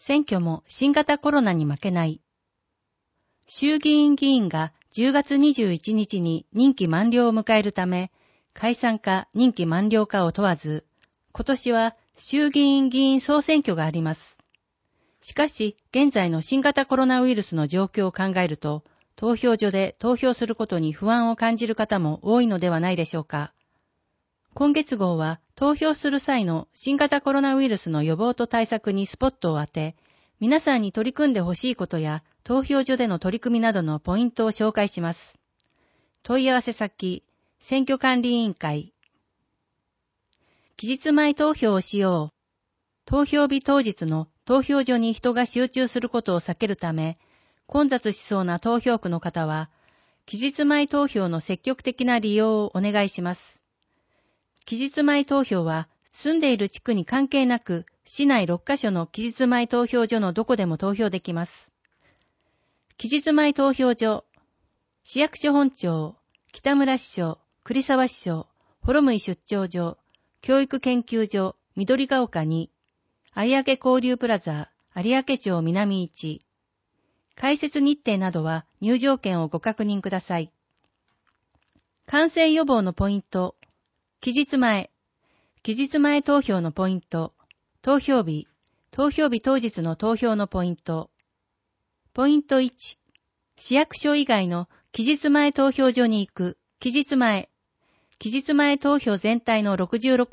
選挙も新型コロナに負けない。衆議院議員が10月21日に任期満了を迎えるため、解散か任期満了かを問わず、今年は衆議院議員総選挙があります。しかし、現在の新型コロナウイルスの状況を考えると、投票所で投票することに不安を感じる方も多いのではないでしょうか。今月号は投票する際の新型コロナウイルスの予防と対策にスポットを当て、皆さんに取り組んでほしいことや投票所での取り組みなどのポイントを紹介します。問い合わせ先、選挙管理委員会。期日前投票をしよう。投票日当日の投票所に人が集中することを避けるため、混雑しそうな投票区の方は、期日前投票の積極的な利用をお願いします。期日前投票は、住んでいる地区に関係なく、市内6カ所の期日前投票所のどこでも投票できます。期日前投票所、市役所本庁、北村支所、栗沢支所、幌務出張所、教育研究所、緑が丘2、有明交流プラザ、有明町南1。開設日程などは入場券をご確認ください。感染予防のポイント。期日前投票のポイント。投票日当日の投票のポイント。ポイント1。市役所以外の期日前投票所に行く。期日前投票全体の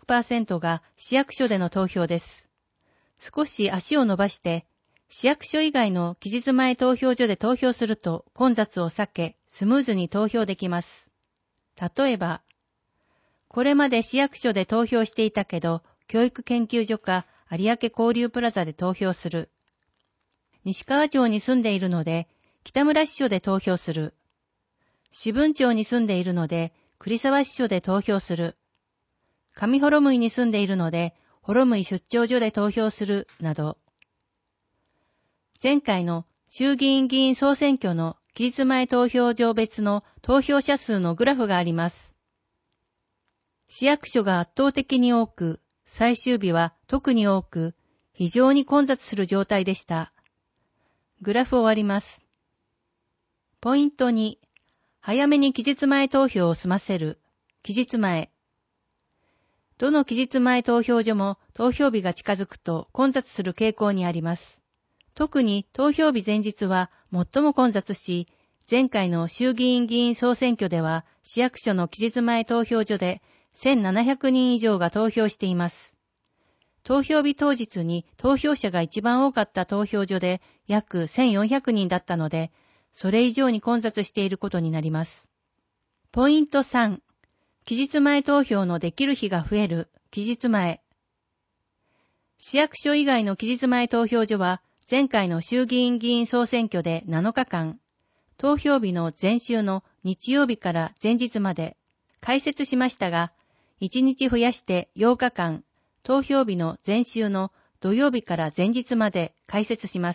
66% が市役所での投票です。少し足を伸ばして、市役所以外の期日前投票所で投票すると混雑を避け、スムーズに投票できます。例えば、これまで市役所で投票していたけど、教育研究所か有明交流プラザで投票する。西川町に住んでいるので、北村支所で投票する。士分町に住んでいるので、栗沢支所で投票する。上幌務に住んでいるので、幌務出張所で投票する、など。前回の衆議院議員総選挙の期日前投票所別の投票者数のグラフがあります。市役所が圧倒的に多く、最終日は特に多く、非常に混雑する状態でした。グラフ終わります。ポイント2、早めに期日前投票を済ませる。期日前。どの期日前投票所も投票日が近づくと混雑する傾向にあります。特に投票日前日は最も混雑し、前回の衆議院議員総選挙では市役所の期日前投票所で1700人以上が投票しています。投票日当日に投票者が一番多かった投票所で約1400人だったので、それ以上に混雑していることになります。ポイント3、期日前投票のできる日が増える。期日前。市役所以外の期日前投票所は前回の衆議院議員総選挙で7日間、投票日の前週の日曜日から前日まで開設しましたが、1日増やして8日間、投票日の前週の土曜日から前日まで開設します。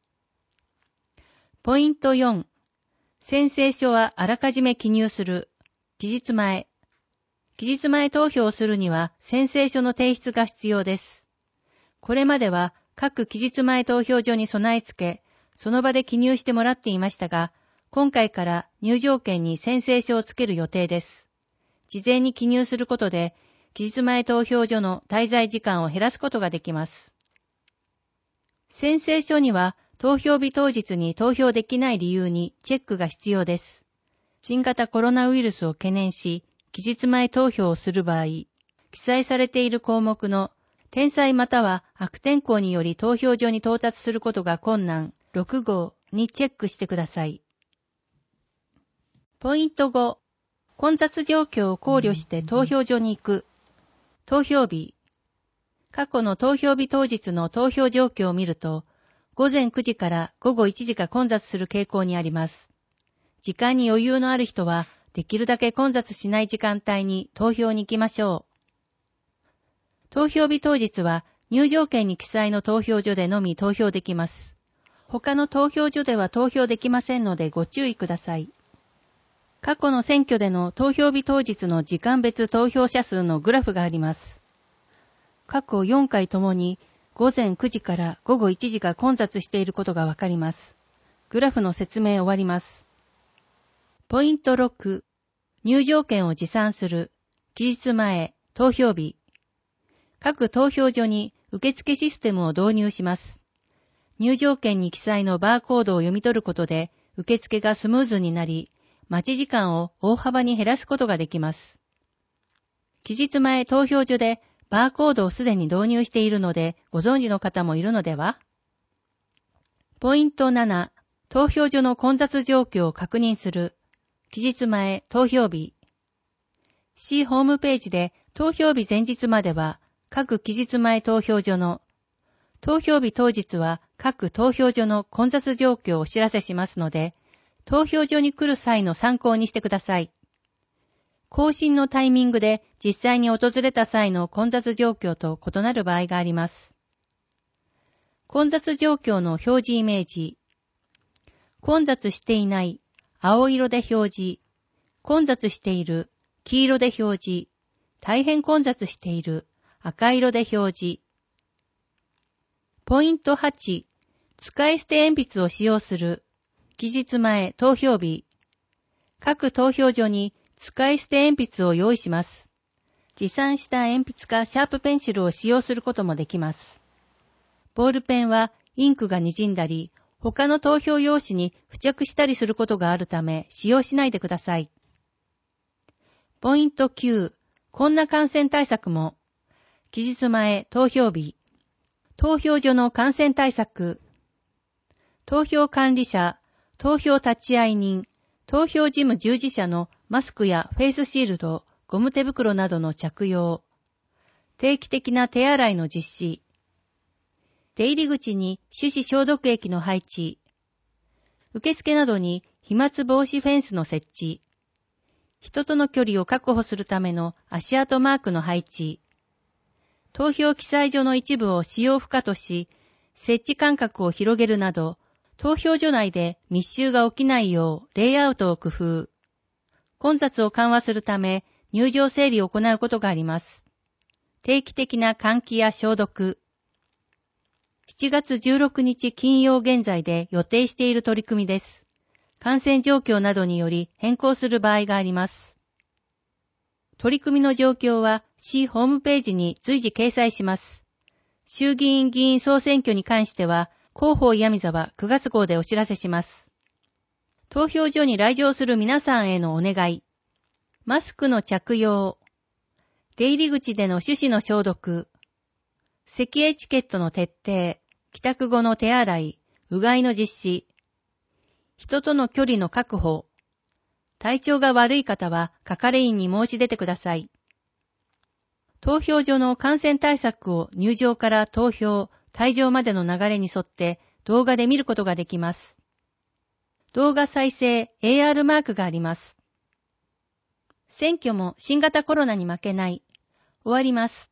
ポイント4、宣誓書はあらかじめ記入する。期日前。期日前投票をするには宣誓書の提出が必要です。これまでは各期日前投票所に備え付け、その場で記入してもらっていましたが、今回から入場券に宣誓書をつける予定です。事前に記入することで、期日前投票所の滞在時間を減らすことができます。宣誓書には投票日当日に投票できない理由にチェックが必要です。新型コロナウイルスを懸念し、期日前投票をする場合、記載されている項目の天災または悪天候により投票所に到達することが困難6号にチェックしてください。ポイント5、混雑状況を考慮して投票所に行く。投票日。過去の投票日当日の投票状況を見ると、午前9時から午後1時が混雑する傾向にあります。時間に余裕のある人は、できるだけ混雑しない時間帯に投票に行きましょう。投票日当日は入場券に記載の投票所でのみ投票できます。他の投票所では投票できませんのでご注意ください。過去の選挙での投票日当日の時間別投票者数のグラフがあります。過去4回ともに午前9時から午後1時が混雑していることがわかります。グラフの説明終わります。ポイント6、入場券を持参する。期日前、投票日。各投票所に受付システムを導入します。入場券に記載のバーコードを読み取ることで、受付がスムーズになり、待ち時間を大幅に減らすことができます。期日前投票所でバーコードをすでに導入しているので、ご存知の方もいるのでは？ポイント7、投票所の混雑状況を確認する。期日前投票日。市ホームページで投票日前日までは各期日前投票所の、投票日当日は各投票所の混雑状況をお知らせしますので、投票所に来る際の参考にしてください。更新のタイミングで実際に訪れた際の混雑状況と異なる場合があります。混雑状況の表示イメージ。混雑していない、青色で表示。混雑している、黄色で表示。大変混雑している、赤色で表示。ポイント8、使い捨て鉛筆を使用する。期日前投票日。各投票所に使い捨て鉛筆を用意します。持参した鉛筆かシャープペンシルを使用することもできます。ボールペンはインクが滲んだり、他の投票用紙に付着したりすることがあるため使用しないでください。ポイント9、こんな感染対策も。期日前投票日。投票所の感染対策。投票管理者、投票立会人、投票事務従事者のマスクやフェイスシールド、ゴム手袋などの着用。定期的な手洗いの実施。出入り口に手指消毒液の配置。受付などに飛沫防止フェンスの設置。人との距離を確保するための足跡マークの配置。投票記載所の一部を使用不可とし、設置間隔を広げるなど、投票所内で密集が起きないようレイアウトを工夫。混雑を緩和するため入場整理を行うことがあります。定期的な換気や消毒。7月16日金曜現在で予定している取り組みです。感染状況などにより変更する場合があります。取り組みの状況は市ホームページに随時掲載します。衆議院議員総選挙に関しては、広報闇沢9月号でお知らせします。投票所に来場する皆さんへのお願い。マスクの着用。出入り口での手指の消毒。席エチケットの徹底。帰宅後の手洗い、うがいの実施。人との距離の確保。体調が悪い方は係員に申し出てください。投票所の感染対策を入場から投票、退場までの流れに沿って動画で見ることができます。動画再生 AR マークがあります。選挙も新型コロナに負けない。終わります。